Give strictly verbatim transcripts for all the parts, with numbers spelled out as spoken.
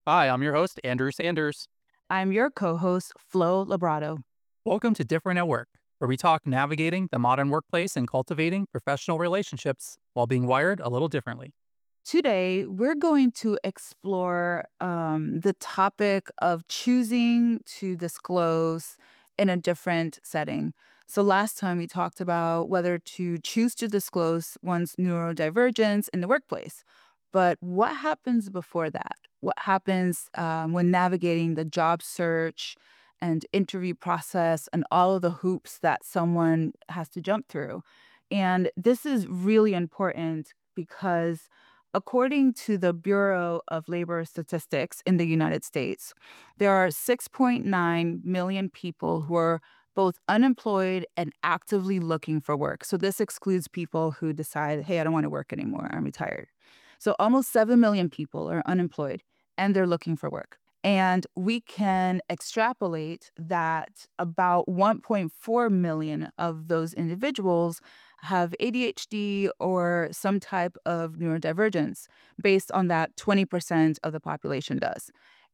Hi, I'm your host, Andrew Sanders. I'm your co host, Flo Labrato. Welcome to Different at Work, where we talk navigating the modern workplace and cultivating professional relationships while being wired a little differently. Today, we're going to explore um, the topic of choosing to disclose in a different setting. So, last time we talked about whether to choose to disclose one's neurodivergence in the workplace. But what happens before that? What happens um, when navigating the job search and interview process and all of the hoops that someone has to jump through? And this is really important because according to the Bureau of Labor Statistics in the United States, there are six point nine million people who are both unemployed and actively looking for work. So this excludes people who decide, hey, I don't want to work anymore. I'm retired. So almost seven million people are unemployed and they're looking for work. And we can extrapolate that about one point four million of those individuals have A D H D or some type of neurodivergence based on that twenty percent of the population does.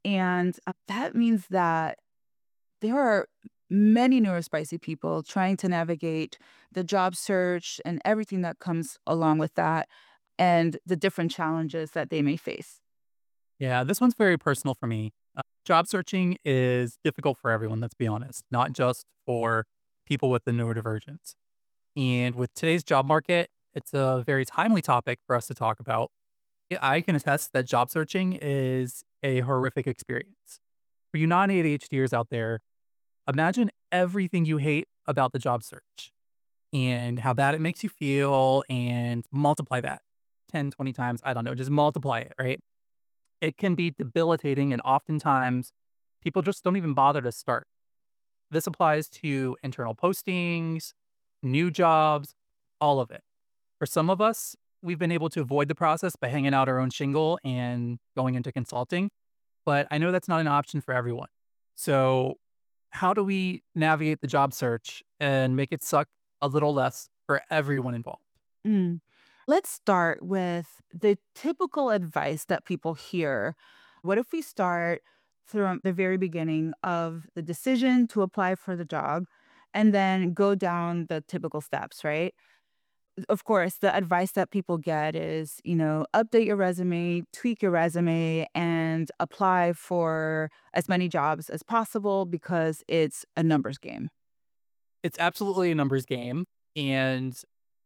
And uh, that means that there are many neurospicy people trying to navigate the job search and everything that comes along with that and the different challenges that they may face. Yeah, this one's very personal for me. Uh, job searching is difficult for everyone, let's be honest, not just for people with the neurodivergence. And with today's job market, it's a very timely topic for us to talk about. Yeah, I can attest that job searching is a horrific experience. For you non ADHDers out there, imagine everything you hate about the job search and how bad it makes you feel and multiply that ten, twenty times. I don't know, just multiply it, right? It can be debilitating. And oftentimes people just don't even bother to start. This applies to internal postings, new jobs, all of it. For some of us, we've been able to avoid the process by hanging out our own shingle and going into consulting. But I know that's not an option for everyone. So, how do we navigate the job search and make it suck a little less for everyone involved? Mm. Let's start with the typical advice that people hear. What if we start from the very beginning of the decision to apply for the job and then go down the typical steps, right? Of course, the advice that people get is, you know, update your resume, tweak your resume, and apply for as many jobs as possible because it's a numbers game. It's absolutely a numbers game. And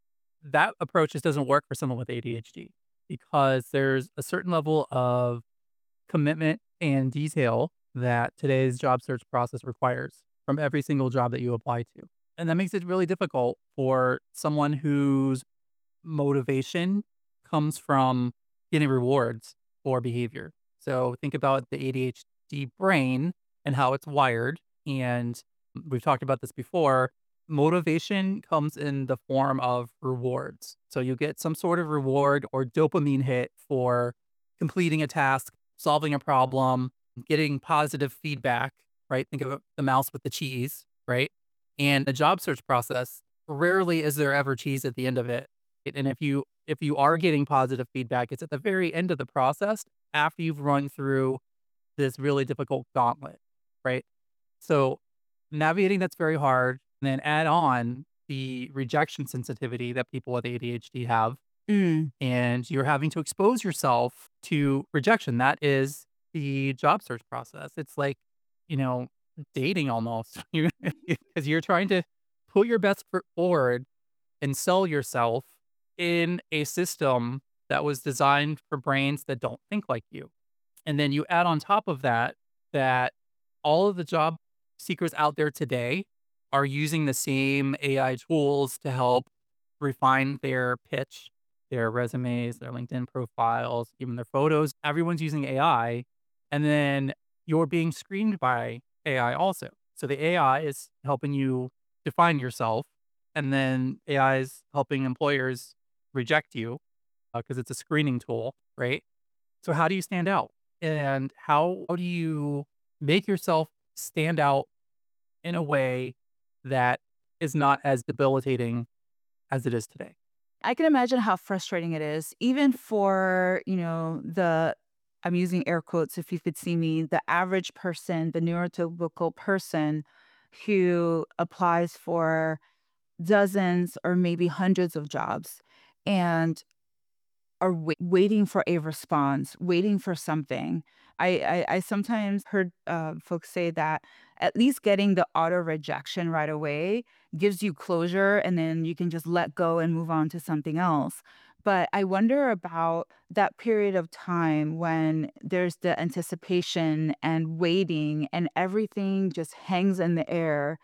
that approach just doesn't work for someone with A D H D because there's a certain level of commitment and detail that today's job search process requires from every single job that you apply to. And that makes it really difficult for someone whose motivation comes from getting rewards for behavior. So think about the A D H D brain and how it's wired. And we've talked about this before. Motivation comes in the form of rewards. So you get some sort of reward or dopamine hit for completing a task, solving a problem, getting positive feedback, right? Think of the mouse with the cheese, right? And the job search process, rarely is there ever cheese at the end of it. It- And if you if you are getting positive feedback, it's at the very end of the process after you've run through this really difficult gauntlet, right? So navigating that's very hard. And then add on the rejection sensitivity that people with A D H D have, Mm. and you're having to expose yourself to rejection. That is the job search process. It's like, you know, dating almost. You because you're trying to put your best foot forward and sell yourself in a system that was designed for brains that don't think like you. And then you add on top of that that all of the job seekers out there today are using the same A I tools to help refine their pitch, their resumes, their LinkedIn profiles, even their photos. Everyone's using A I. And then you're being screened by A I also. So the A I is helping you define yourself. And then A I is helping employers reject you because it's a screening tool, right? So how do you stand out? And how how do you make yourself stand out in a way that is not as debilitating as it is today? I can imagine how frustrating it is, even for, you know, the I'm using air quotes if you could see me, the average person, the neurotypical person who applies for dozens or maybe hundreds of jobs and are wai waiting for a response, waiting for something. I I I sometimes heard, uh, folks say that at least getting the auto rejection right away gives you closure, and then you can just let go and move on to something else. But I wonder about that period of time when there's the anticipation and waiting, and everything just hangs in the air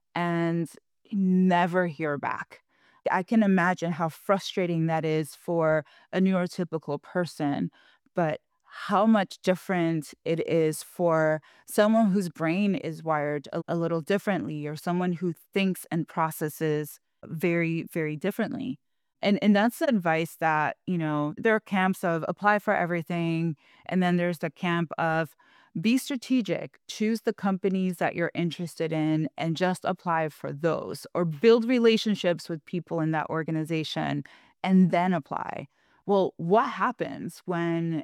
and never hear back. I can imagine how frustrating that is for a neurotypical person, but how much different it is for someone whose brain is wired a, a little differently, or someone who thinks and processes very, very differently. And and that's the advice that, you know, there are camps of apply for everything, and then there's the camp of be strategic, choose the companies that you're interested in and just apply for those, or build relationships with people in that organization and then apply. Well, what happens when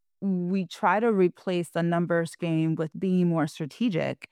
we try to replace the numbers game with being more strategic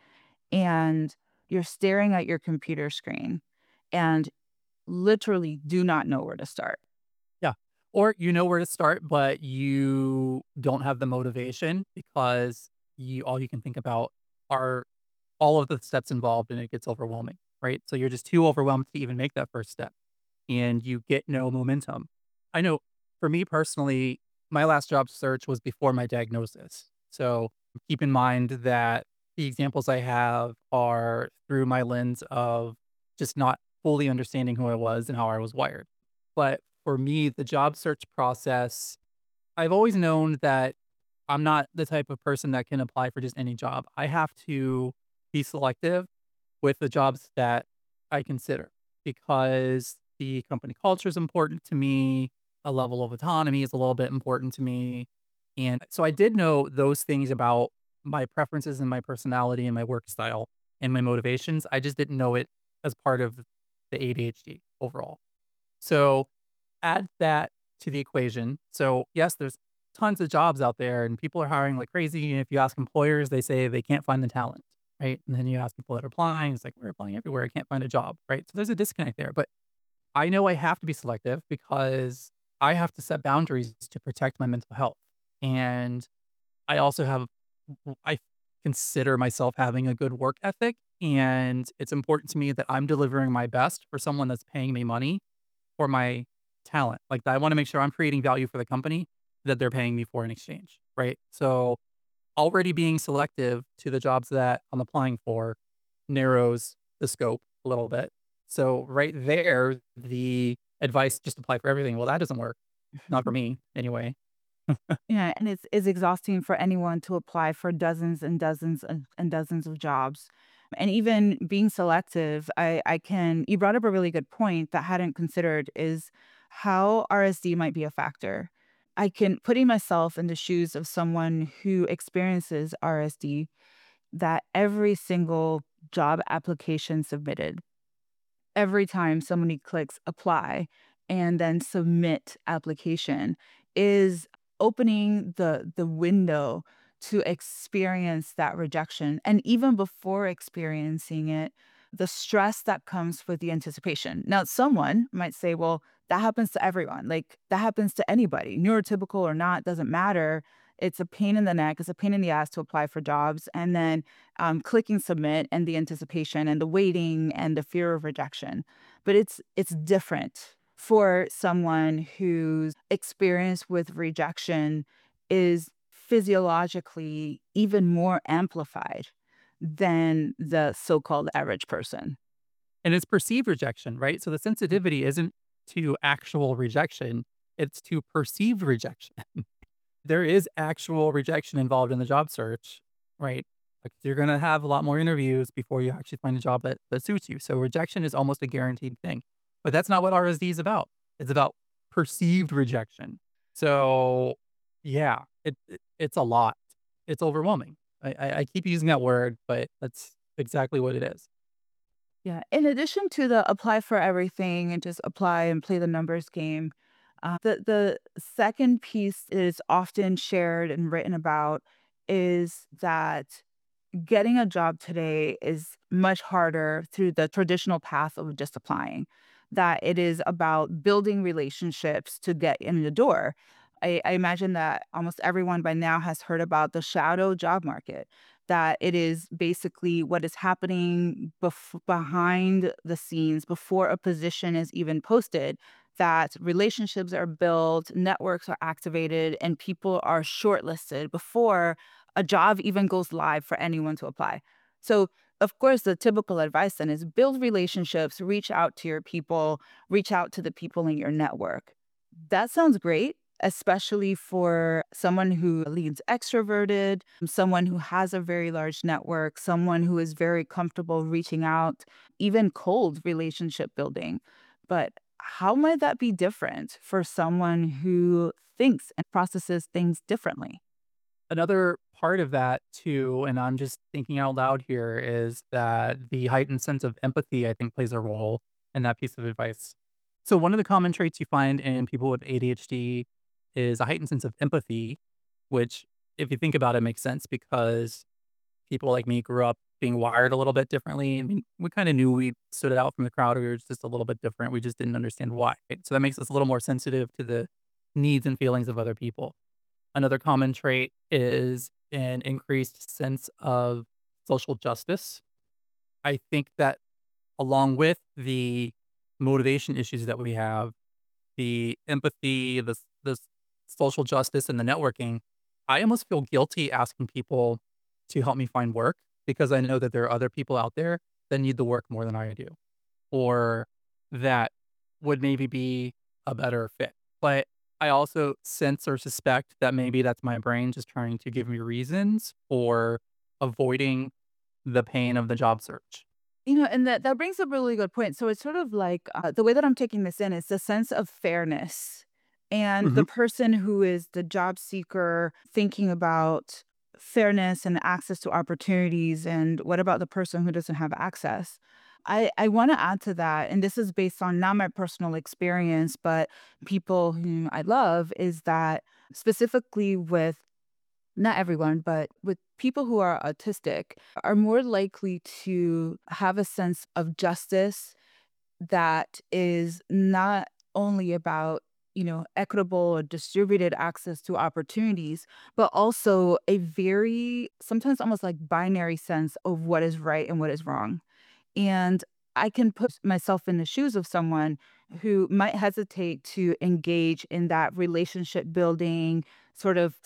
and you're staring at your computer screen and literally do not know where to start? Yeah. Or you know where to start, but you don't have the motivation because you all you can think about are all of the steps involved and it gets overwhelming, right? So you're just too overwhelmed to even make that first step and you get no momentum. I know for me personally, my last job search was before my diagnosis. So keep in mind that the examples I have are through my lens of just not fully understanding who I was and how I was wired. But for me, the job search process, I've always known that I'm not the type of person that can apply for just any job. I have to be selective with the jobs that I consider because the company culture is important to me. A level of autonomy is a little bit important to me. And so I did know those things about my preferences and my personality and my work style and my motivations. I just didn't know it as part of the A D H D overall. So add that to the equation. So yes, there's tons of jobs out there and people are hiring like crazy. And if you ask employers, they say they can't find the talent, right? And then you ask people that are applying, it's like we're applying everywhere. I can't find a job, right? So there's a disconnect there. But I know I have to be selective because I have to set boundaries to protect my mental health. And I also have, I consider myself having a good work ethic. And it's important to me that I'm delivering my best for someone that's paying me money for my talent. Like, I wanna make sure I'm creating value for the company that they're paying me for in exchange, right? So, already being selective to the jobs that I'm applying for narrows the scope a little bit. So, right there, the advice, "Just apply for everything," well, that doesn't work. Not for me, anyway. Yeah, and it's it's exhausting for anyone to apply for dozens and dozens and, and dozens of jobs. And even being selective, I, I can, you brought up a really good point that I hadn't considered is how R S D might be a factor. I can, putting myself in the shoes of someone who experiences R S D, that every single job application submitted, every time somebody clicks apply and then submit application is opening the the window to experience that rejection, and even before experiencing it, the stress that comes with the anticipation. Now someone might say, well, that happens to everyone, like that happens to anybody, neurotypical or not, doesn't matter. It's a pain in the neck, it's a pain in the ass to apply for jobs, and then um, clicking submit and the anticipation and the waiting and the fear of rejection. But it's it's different for someone whose experience with rejection is physiologically even more amplified than the so-called average person. And it's perceived rejection, right? So, the sensitivity isn't to actual rejection, it's to perceived rejection. There is actual rejection involved in the job search, right? Like, you're gonna have a lot more interviews before you actually find a job that that suits you. So rejection is almost a guaranteed thing. But that's not what R S D is about. It's about perceived rejection. So, yeah, it, it it's a lot. It's overwhelming. I, I I keep using that word, but that's exactly what it is. Yeah. In addition to the apply for everything and just apply and play the numbers game, Uh, the the second piece is often shared and written about is that getting a job today is much harder through the traditional path of just applying, that it is about building relationships to get in the door. I, I imagine that almost everyone by now has heard about the shadow job market, that it is basically what is happening bef- behind the scenes before a position is even posted, that relationships are built, networks are activated, and people are shortlisted before a job even goes live for anyone to apply. So, of course, the typical advice then is build relationships, reach out to your people, reach out to the people in your network. That sounds great, especially for someone who leads extroverted, someone who has a very large network, someone who is very comfortable reaching out, even cold relationship building. But how might that be different for someone who thinks and processes things differently? Another part of that too, and I'm just thinking out loud here, is that the heightened sense of empathy, I think, plays a role in that piece of advice. So one of the common traits you find in people with A D H D is a heightened sense of empathy, which, if you think about it, makes sense because people like me grew up being wired a little bit differently. I mean, we kind of knew we stood out from the crowd. We were just a little bit different. We just didn't understand why. Right? So that makes us a little more sensitive to the needs and feelings of other people. Another common trait is an increased sense of social justice. I think that along with the motivation issues that we have, the empathy, the, s- the s- social justice, and the networking, I almost feel guilty asking people to help me find work because I know that there are other people out there that need the work more than I do or that would maybe be a better fit. But I also sense or suspect that maybe that's my brain just trying to give me reasons for avoiding the pain of the job search. You know, and that that brings up a really good point. So it's sort of like uh, the way that I'm taking this in is the sense of fairness, and the Mhm. person who is the job seeker thinking about fairness and access to opportunities, and what about the person who doesn't have access? I I want to add to that, and this is based on not my personal experience, but people whom I love, is that specifically with not everyone, but with people who are autistic, are more likely to have a sense of justice that is not only about, you know, equitable or distributed access to opportunities, but also a very sometimes almost like binary sense of what is right and what is wrong. And I can put myself in the shoes of someone who might hesitate to engage in that relationship building sort of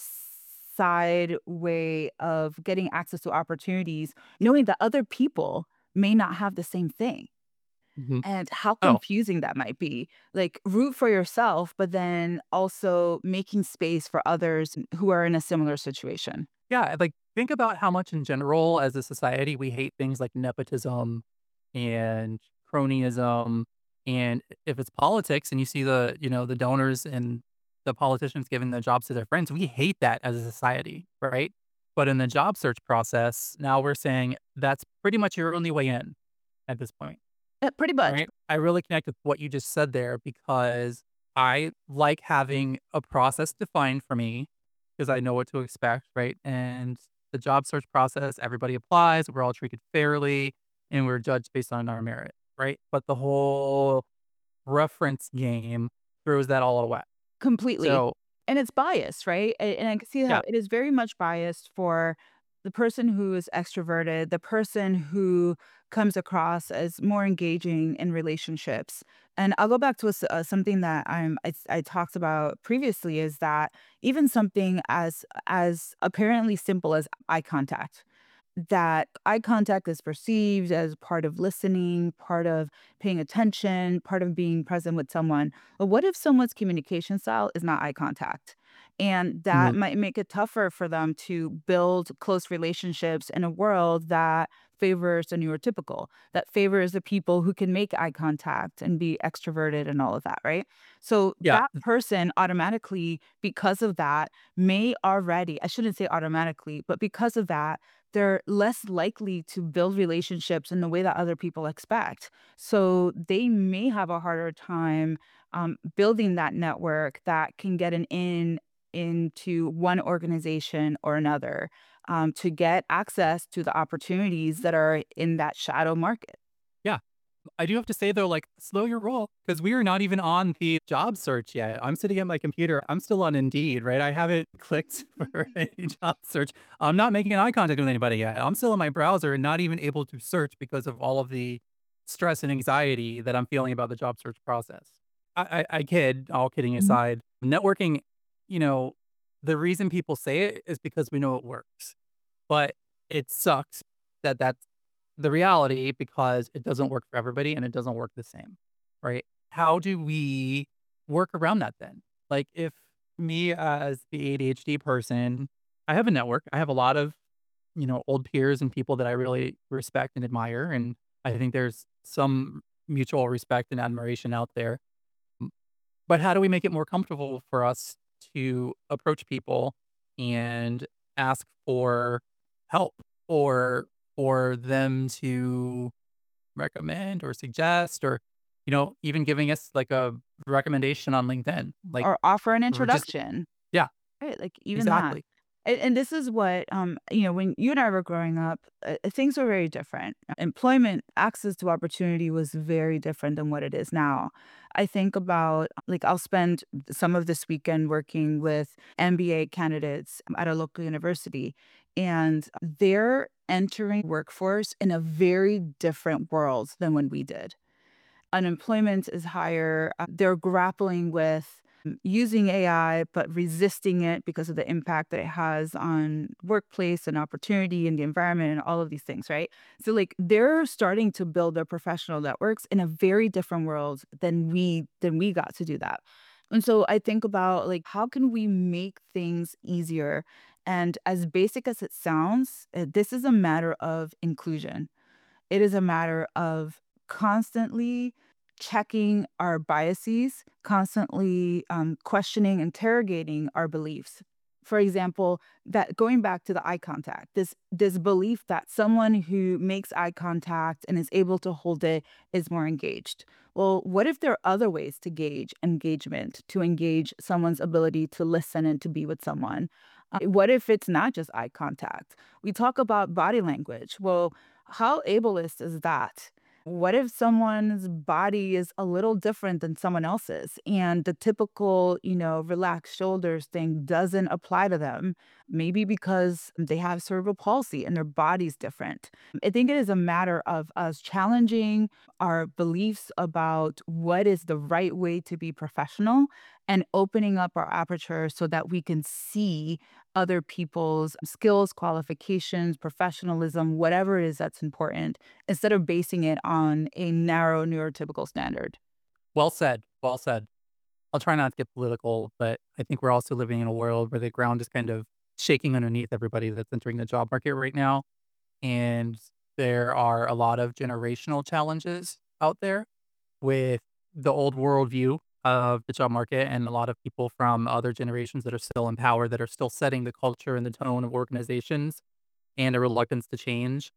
side way of getting access to opportunities, knowing that other people may not have the same thing. Mhm. And how Oh, confusing that might be. Like, root for yourself, but then also making space for others who are in a similar situation. yeah, like, think about how much in general as a society we hate things like nepotism and cronyism, and if it's politics and you see the, you know, the donors and the politicians giving the jobs to their friends, we hate that as a society, right? But in the job search process, now we're saying that's pretty much your only way in at this point. Uh, pretty much. Right? I really connect with what you just said there because I like having a process defined for me because I know what to expect, right? And the job search process, everybody applies, we're all treated fairly, and we're judged based on our merit, right? But the whole reference game throws that all away. Completely. So, And it's biased, right? A and I can see how yeah, it is very much biased for the person who is extroverted, the person who comes across as more engaging in relationships. And I'll go back to a s uh, something that I'm I s I talked about previously, is that even something as as apparently simple as eye contact, that eye contact is perceived as part of listening, part of paying attention, part of being present with someone. But what if someone's communication style is not eye contact? And that mhm, might make it tougher for them to build close relationships in a world that favors the neurotypical, that favors the people who can make eye contact and be extroverted and all of that, right? So yeah, that person automatically, because of that, may already, I shouldn't say automatically, but because of that, they're less likely to build relationships in the way that other people expect. So they may have a harder time um, building that network that can get an in into one organization or another um, to get access to the opportunities that are in that shadow market. Yeah. I do have to say though, like, slow your roll because we are not even on the job search yet. I'm sitting at my computer. I'm still on Indeed, right? I haven't clicked for any job search. I'm not making eye contact with anybody yet. I'm still in my browser and not even able to search because of all of the stress and anxiety that I'm feeling about the job search process. I, I, I kid, all kidding Mhm. aside. Networking, you know, the reason people say it is because we know it works, but it sucks that that's the reality because it doesn't work for everybody and it doesn't work the same, right? How do we work around that then? Like if me as the A D H D person, I have a network. I have a lot of, you know, old peers and people that I really respect and admire. And I think there's some mutual respect and admiration out there. M- But how do we make it more comfortable for us to approach people and ask for help or for them to recommend or suggest or, you know, even giving us like a recommendation on LinkedIn, like, Or offer an or just introduction. yeah, Right, like, even that. exactly. And and this is what, um, you know, when you and I were growing up, uh, uh, things were very different. Employment access to opportunity was very different than what it is now. I think about, like, I'll spend some of this weekend working with M B A candidates at a local university, and they're entering workforce in a very different world than when we did. Unemployment is higher. Uh, They're grappling with mm, using A I, but resisting it because of the impact that it has on workplace and opportunity and the environment and all of these things, right? So, like, they're starting to build their professional networks in a very different world than we than we got to do that. And so I think about like how can we make things easier? And as basic as it sounds, uh, this is a matter of inclusion. It is a matter of constantly checking our biases, constantly um, questioning, interrogating our beliefs. For example, that going back to the eye contact, this this belief that someone who makes eye contact and is able to hold it is more engaged. Well, what if there are other ways to gauge engagement, to engage someone's ability to listen and to be with someone? Uh, what if it's not just eye contact? We talk about body language. Well, how ableist is that? What if someone's body is a little different than someone else's and the typical, you know, relaxed shoulders thing doesn't apply to them? Maybe because they have cerebral palsy and their body's different. I think it is a matter of us challenging our beliefs about what is the right way to be professional and opening up our aperture so that we can see other people's skills, qualifications, professionalism, whatever it is that's important, instead of basing it on a narrow neurotypical standard. Well said. Well said. I'll try not to get political, but I think we're also living in a world where the ground is kind of shaking underneath everybody that's entering the job market right now. And there are a lot of generational challenges out there with the old worldview of the job market and a lot of people from other generations that are still in power that are still setting the culture and the tone of organizations and a reluctance to change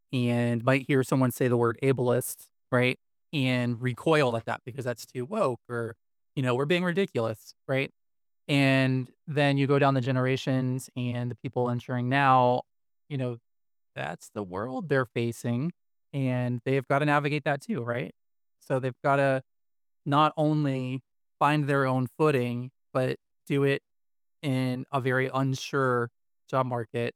and might hear someone say the word ableist, right? And recoil at that because that's too woke or, you know, we're being ridiculous, right? And then you go down the generations and the people entering now, you know, that's the world they're facing and they've got to navigate that too, right? So they've got to not only find their own footing, but do it in a very unsure job market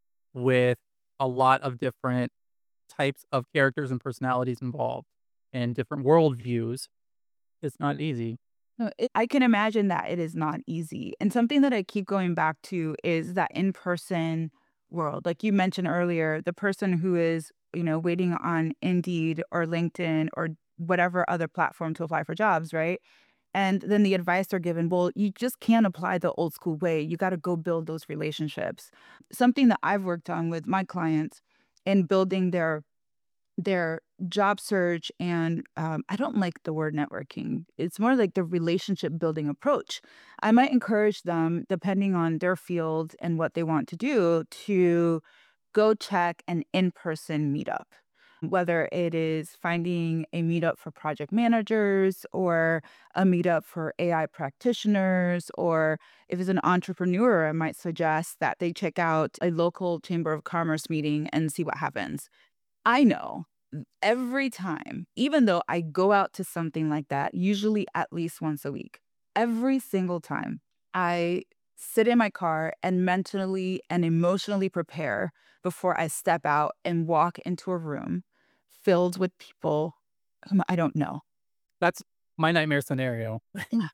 with a lot of different types of characters and personalities involved and different worldviews. It's not easy. No, it I can imagine that it is not easy, and something that I keep going back to is that in-person world. Like you mentioned earlier, the person who is, you know, waiting on Indeed or LinkedIn or whatever other platform to apply for jobs, right? And then the advice they're given, well, you just can't apply the old school way. You gotta go build those relationships. Something that I've worked on with my clients in building their their job search and um, I don't like the word networking. It's more like the relationship building approach. I might encourage them, depending on their field and what they want to do, to go check an in-person meetup. Whether it is finding a meetup for project managers or a meetup for A I practitioners, or if it's an entrepreneur, I might suggest that they check out a local Chamber of Commerce meeting and see what happens. I know every time, even though I go out to something like that, usually at least once a week, every single time I sit in my car and mentally and emotionally prepare before I step out and walk into a room filled with people whom I don't know. That's my nightmare scenario. Yeah.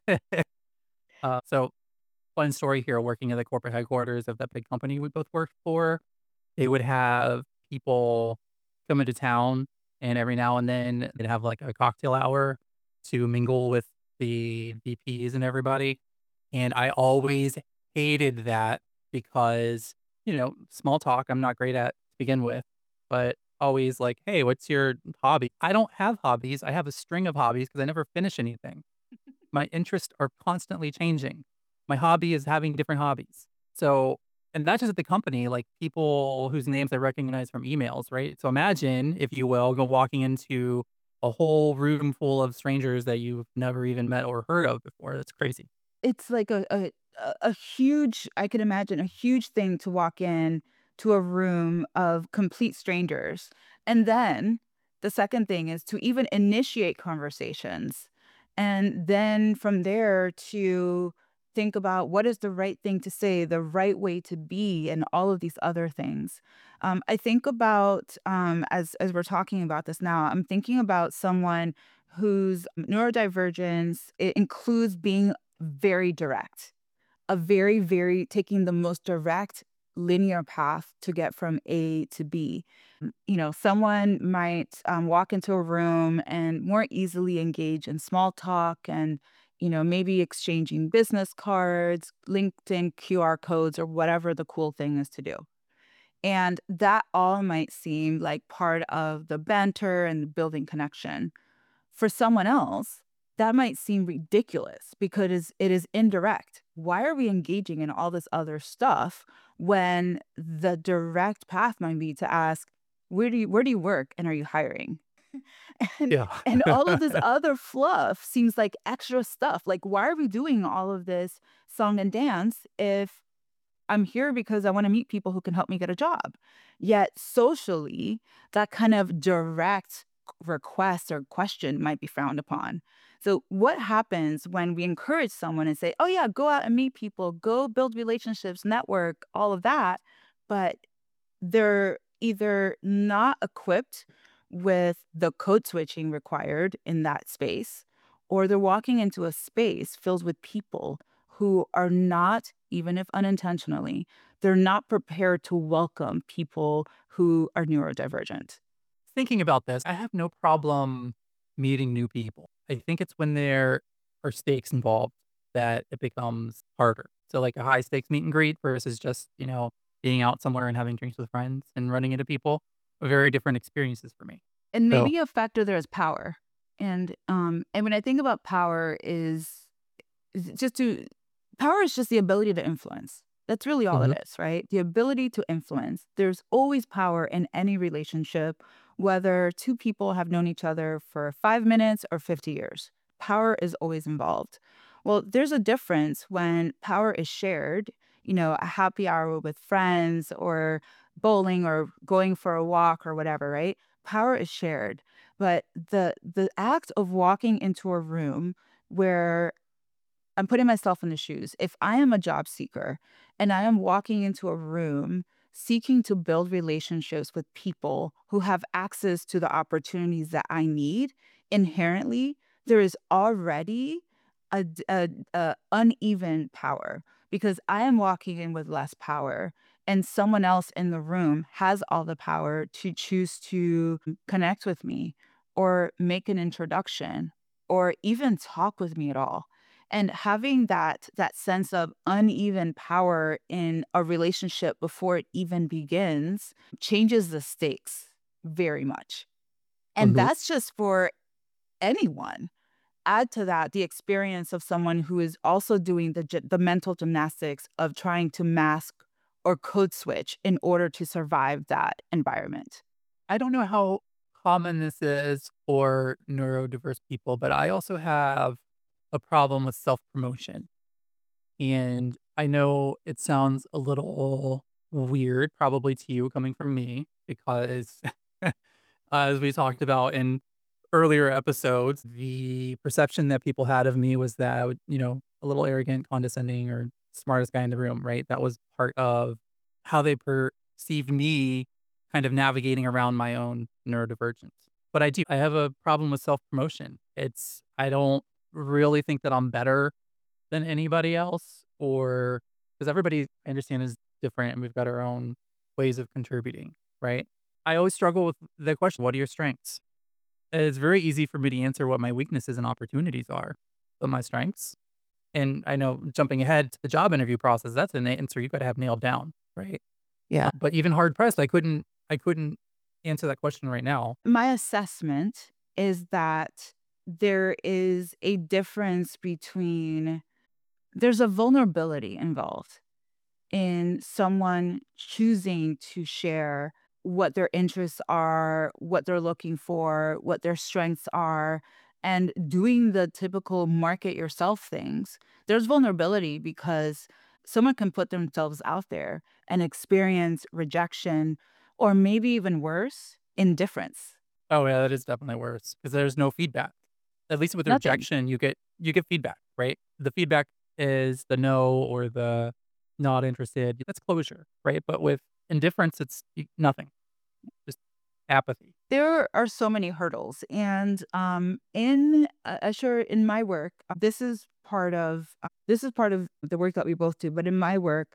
Uh, so fun story here, working at the corporate headquarters of that big company we both worked for, they would have people come into town, and every now and then they'd have, like, a cocktail hour to mingle with the V Ps and everybody, and I always hated that because, you know, small talk I'm not great at to begin with, but always like, "Hey, what's your hobby?" I don't have hobbies, I have a string of hobbies because I never finish anything. My interests are constantly changing. My hobby is having different hobbies. So, and not just at the company, like people whose names I recognize from emails, right? So imagine, if you will, go walking into a whole room full of strangers that you've never even met or heard of before. That's crazy. It's like a a a a huge I could imagine a huge thing to walk in to a room of complete strangers. And then the second thing is to even initiate conversations. And then from there to think about what is the right thing to say, the right way to be, and all of these other things. Um, I think about um, as as we're talking about this now, I'm thinking about someone whose neurodivergence it includes being very direct, a very, very taking the most direct linear path to get from A to B. You know, someone might um, walk into a room and more easily engage in small talk and, you know, maybe exchanging business cards, LinkedIn Q R codes, or whatever the cool thing is to do. And that all might seem like part of the banter and building connection. For someone else, that might seem ridiculous because it is it is indirect. Why are we engaging in all this other stuff when the direct path might be to ask, "Where do you where do you work and are you hiring?" And Yeah. and all of this other fluff seems like extra stuff. Like, why are we doing all of this song and dance if I'm here because I wanna meet people who can help me get a job? Yet socially, that kind of direct request or question might be frowned upon. So what happens when we encourage someone and say, "Oh, yeah, go out and meet people, go build relationships, network, all of that," but they're either not equipped with the code switching required in that space, or they're walking into a space filled with people who are not, even if unintentionally, they're not prepared to welcome people who are neurodivergent. Thinking about this, I have no problem meeting new people. I think it's when there are stakes involved that it becomes harder. So, like a high stakes meet and greet versus just, you know, being out somewhere and having drinks with friends and running into people are very different experiences for me. And So, maybe a factor there is power. And um and when I think about power is is just to power is just the ability to influence. That's really all mhm. it is, right? The ability to influence. There's always power in any relationship, whether two people have known each other for five minutes or fifty years. Power is always involved. Well, there's a difference when power is shared, you know, a happy hour with friends or bowling or going for a walk or whatever, right? Power is shared. But the the act of walking into a room where I'm putting myself in the shoes. If I am a job seeker and I am walking into a room seeking to build relationships with people who have access to the opportunities that I need, inherently, there is already a, d- a- a uneven power because I am walking in with less power and someone else in the room has all the power to choose to connect with me or make an introduction or even talk with me at all. And having that that sense of uneven power in a relationship before it even begins changes the stakes very much. And Mhm. that's just for anyone. Add to that the experience of someone who is also doing the gy the mental gymnastics of trying to mask or code switch in order to survive that environment. I don't know how common this is for neurodiverse people, but I also have a problem with self-promotion. And I know it sounds a little weird, probably to you coming from me, because as we talked about in earlier episodes, the perception that people had of me was that I would, you know, a little arrogant, condescending, or smartest guy in the room, right? That was part of how they perceived me kind of navigating around my own neurodivergence. But I do, I have a problem with self promotion. It's, I don't really think that I'm better than anybody else, or because everybody I understand is different and we've got our own ways of contributing, right? I always struggle with the question, what are your strengths? It's very easy for me to answer what my weaknesses and opportunities are, but my strengths, and I know jumping ahead to the job interview process, that's an answer you gotta have nailed down, right? Yeah. Uh, but even hard pressed, I couldn't I couldn't answer that question right now. My assessment is that there is a difference between, there's a vulnerability involved in someone choosing to share what their interests are, what they're looking for, what their strengths are, and doing the typical market yourself things. There's vulnerability because someone can put themselves out there and experience rejection, or maybe even worse, indifference. Oh, yeah, that is definitely worse because there's no feedback. At least with Nothing. rejection, you get you get feedback, right? The feedback is the no or the not interested. That's closure, right? But with indifference, it's y nothing, just apathy. There are so many hurdles, and um, in uh, uh, sure in my work, uh, this is part of uh, this is part of the work that we both do. But in my work,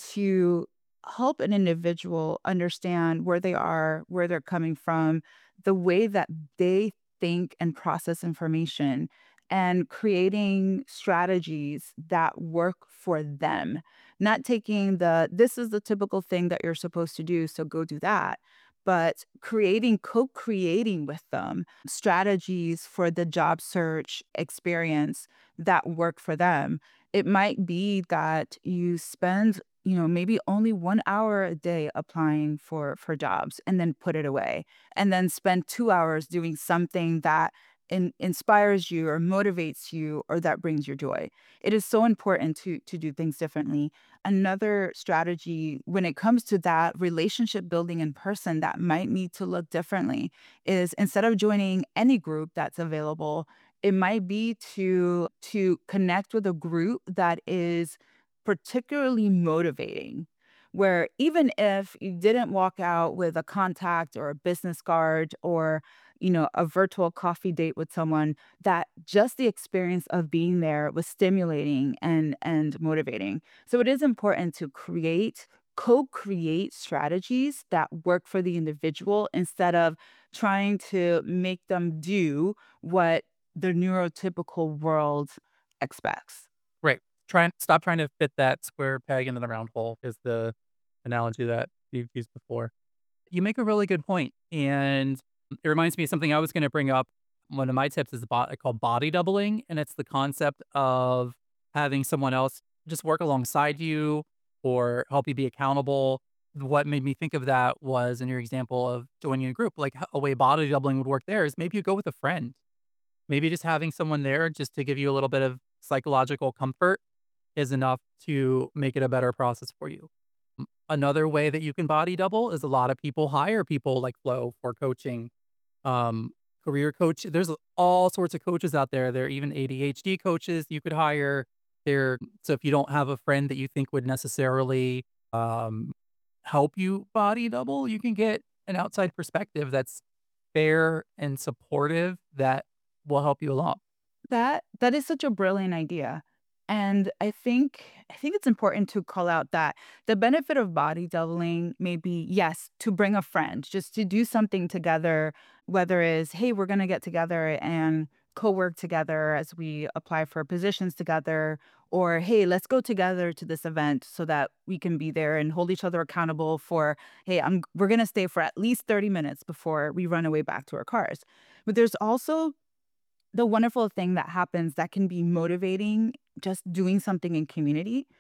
to help an individual understand where they are, where they're coming from, the way that they think and process information, and creating strategies that work for them. Not taking the, this is the typical thing that you're supposed to do, so go do that, but creating, co-creating with them strategies for the job search experience that work for them. It might be that you spend, you know, maybe only one hour a day applying for for jobs and then put it away, and then spend two hours doing something that in, inspires you or motivates you or that brings you joy. It is so important to to do things differently. Another strategy when it comes to that relationship building in person that might need to look differently is, instead of joining any group that's available, it might be to to connect with a group that is particularly motivating, where even if you didn't walk out with a contact or a business card or, you know, a virtual coffee date with someone, that just the experience of being there was stimulating and and motivating. So it is important to create, co-create strategies that work for the individual instead of trying to make them do what the neurotypical world expects. Right. Try and stop trying to fit that square peg into the round hole is the analogy that you've used before. You make a really good point, and it reminds me of something I was gonna bring up. One of my tips is bo called body doubling, and it's the concept of having someone else just work alongside you or help you be accountable. What made me think of that was in your example of joining a group, like, h a way body doubling would work there is maybe you go with a friend. Maybe just having someone there just to give you a little bit of psychological comfort is enough to make it a better process for you. M Another way that you can body double is a lot of people hire people like Flow for coaching, um, career coach. There's all sorts of coaches out there. There are even A D H D coaches you could hire. There, so if you don't have a friend that you think would necessarily, um, help you body double, you can get an outside perspective that's fair and supportive that will help you along. That that is such a brilliant idea. And I think I think it's important to call out that the benefit of body doubling may be, yes, to bring a friend, just to do something together, whether it's, hey, we're gonna get together and co-work together as we apply for positions together, or hey, let's go together to this event so that we can be there and hold each other accountable for, hey, I'm we're gonna stay for at least thirty minutes before we run away back to our cars. But there's also the wonderful thing that happens that can be motivating, just doing something in community,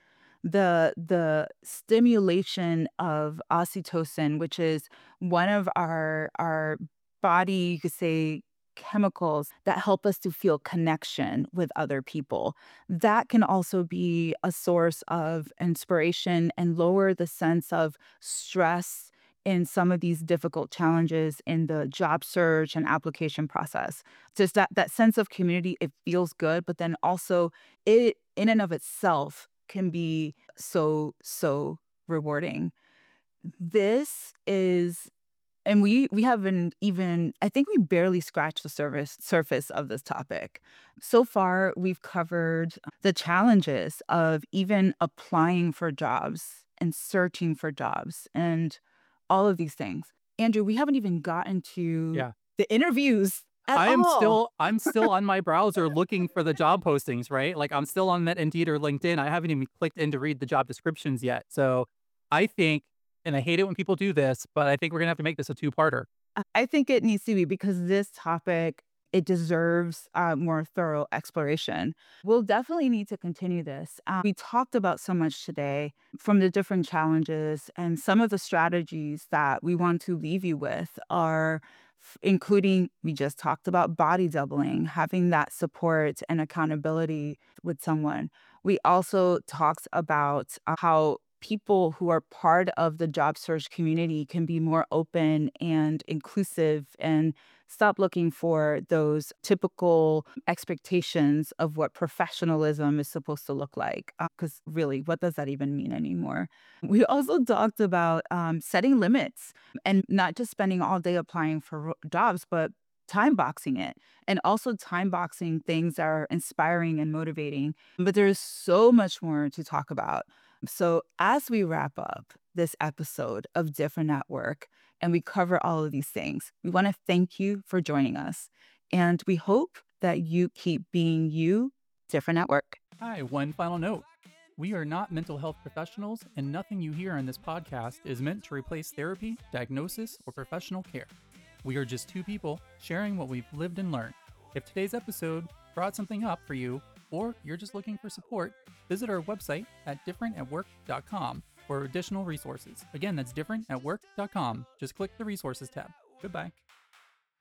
the the stimulation of oxytocin, which is one of our our body, you could say, chemicals that help us to feel connection with other people. That can also be a source of inspiration and lower the sense of stress in some of these difficult challenges in the job search and application process. Just that that sense of community, it feels good, but then also it in and of itself can be so, so rewarding. This is and we we haven't even I think we barely scratched the surface surface of this topic. So far, we've covered the challenges of even applying for jobs and searching for jobs and all of these things. Andrew, we haven't even gotten to Yeah. the interviews at I am all. still I'm still on my browser looking for the job postings, right? Like I'm still on that Indeed or LinkedIn. I haven't even clicked in to read the job descriptions yet. So I think, and I hate it when people do this, but I think we're gonna have to make this a two-parter. I I think it needs to be because this topic, it deserves uh, more thorough exploration. We'll definitely need to continue this. Uh, we talked about so much today from the different challenges, and some of the strategies that we want to leave you with are f- including we just talked about body doubling, having that support and accountability with someone. We also talked about uh, how people who are part of the job search community can be more open and inclusive and stop looking for those typical expectations of what professionalism is supposed to look like. Because really, what does that even mean anymore? We also talked about um, setting limits and not just spending all day applying for ro- jobs, but time boxing it and also time boxing things that are inspiring and motivating. But there's so much more to talk about. So, as we wrap up this episode of Different at Work and we cover all of these things, we want to thank you for joining us. And we hope that you keep being you, different at work. Hi, one final note. We are not mental health professionals, and nothing you hear on this podcast is meant to replace therapy, diagnosis, or professional care. We are just two people sharing what we've lived and learned. If today's episode brought something up for you, or you're just looking for support, visit our website at different at work dot com for additional resources. Again, that's different at work dot com. Just click the resources tab. Goodbye.